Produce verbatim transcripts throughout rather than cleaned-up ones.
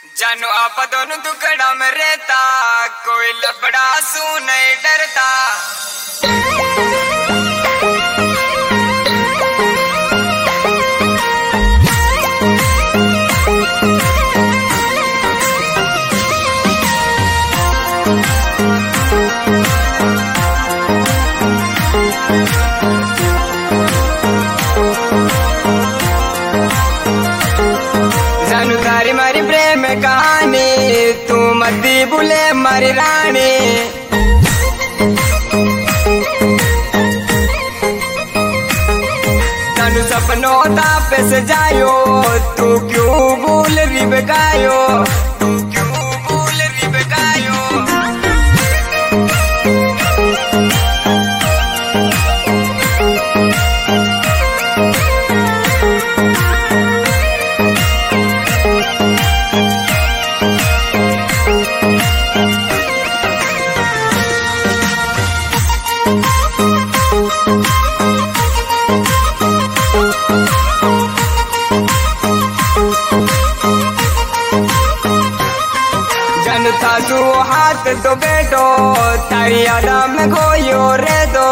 जानू आप दोनों दुकड़ा में रहता, कोई लफड़ा सू नहीं डरता। जानू तारी मारी प्रेम कहानी, तू मती बुले मारी रानी। जानू सपनों तापे से जायो, तू क्यों भूल री बगायो, तू क्यों भूल री बगायो। था तू हाथ तो बैठो, तारी आराम में खोयो रे दो।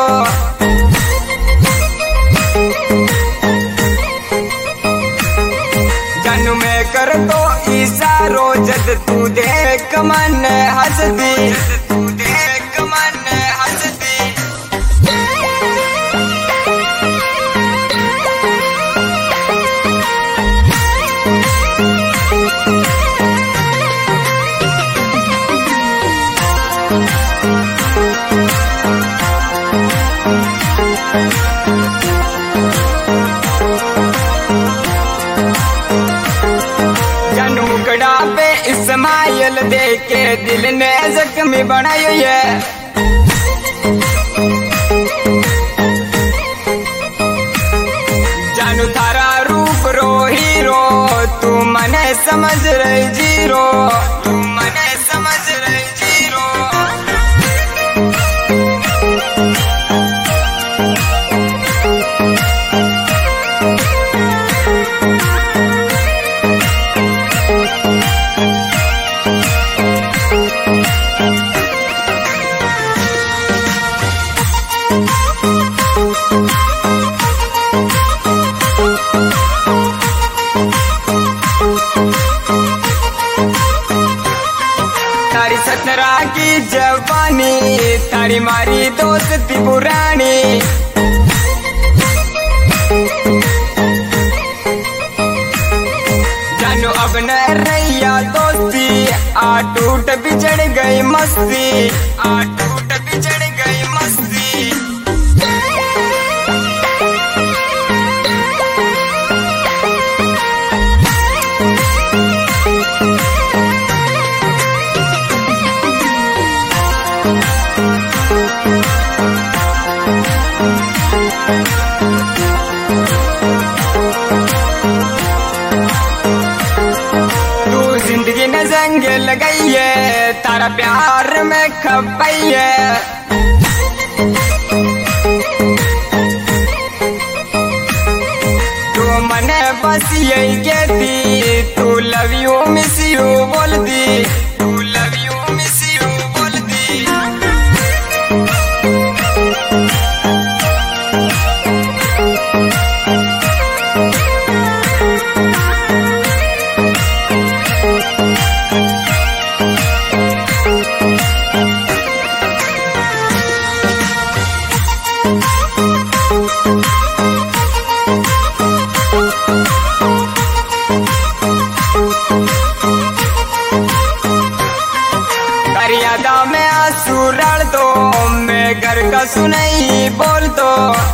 जानू मैं कर तो इशारो, जद तू देख मन हंसदी, तू देख मन हंसदी। जानू मुकड़ा पे इस्माइल देख के दिल ने जख्मी बनाई है। जानू थारा रूप रो हीरो, तू मने समझ रही जीरो, तू मने समझ रही जीरो। तारी सतरा की जवानी, तारी मारी दोस्ती पुरानी। जानू अब न रैया दोस्ती, आ टूट बिछड़ गई मस्ती, आ टूट बिछड़ गई मस्ती। जिंदगी ने जंग लगाई है, तारा प्यार में खपाई है। तू मने बस यही कहती, तू लव यू मिस यू बोलती, तू लव यू मिस यू बोलती। मर्यादा में आंसू रड़ दो, मैं घर का सुनाई बोल दो।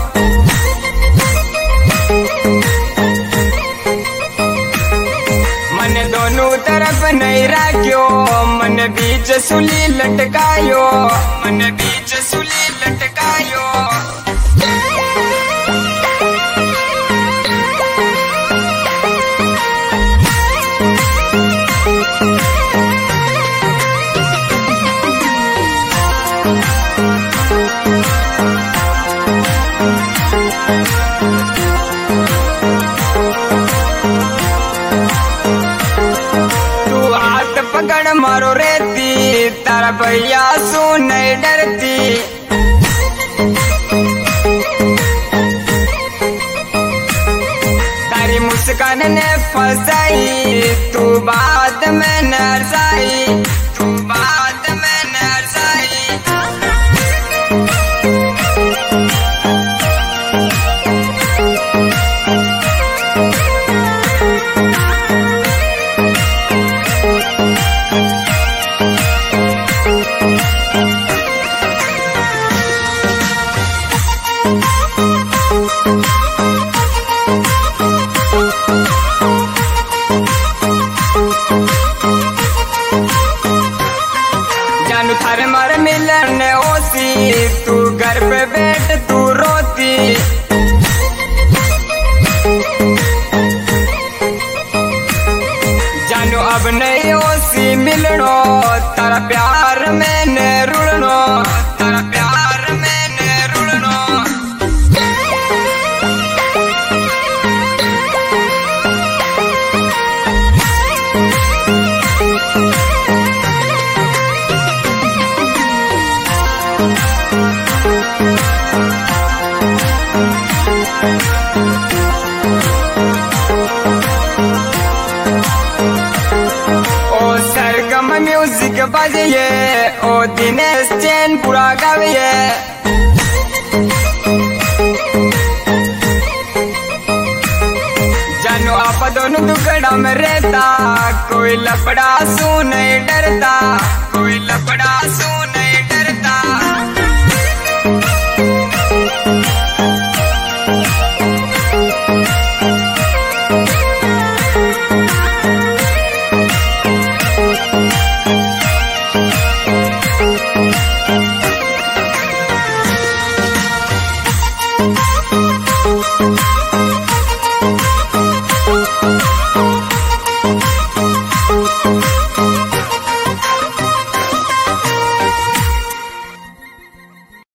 मन दोनों तरफ नहीं रखियो, मन बीच सुली लटकायो, मन बीच सुली लटकायो। तू पकड़ मारो रेती, तारा भैया सू नहीं डरती। तारी मुस्कान ने फसाई, तू बात में नरसाई, तू बात में नरसाई। जानू थारे मारे मिलन ओसी, तू घर पे बैठ तू रोती। जानू अब नहीं ओसी मिलनो, तारा प्यार में ने रुड़नो, तारा प्यार में ने रुड़नो। ओ सरगम म्यूजिक बजिए, ओ दिनेश चैन पूरा गाविए। जानू आप दोनों दुकड़ा में रहता, कोई लपड़ा सू नहीं डरता, कोई लपड़ा सू नहीं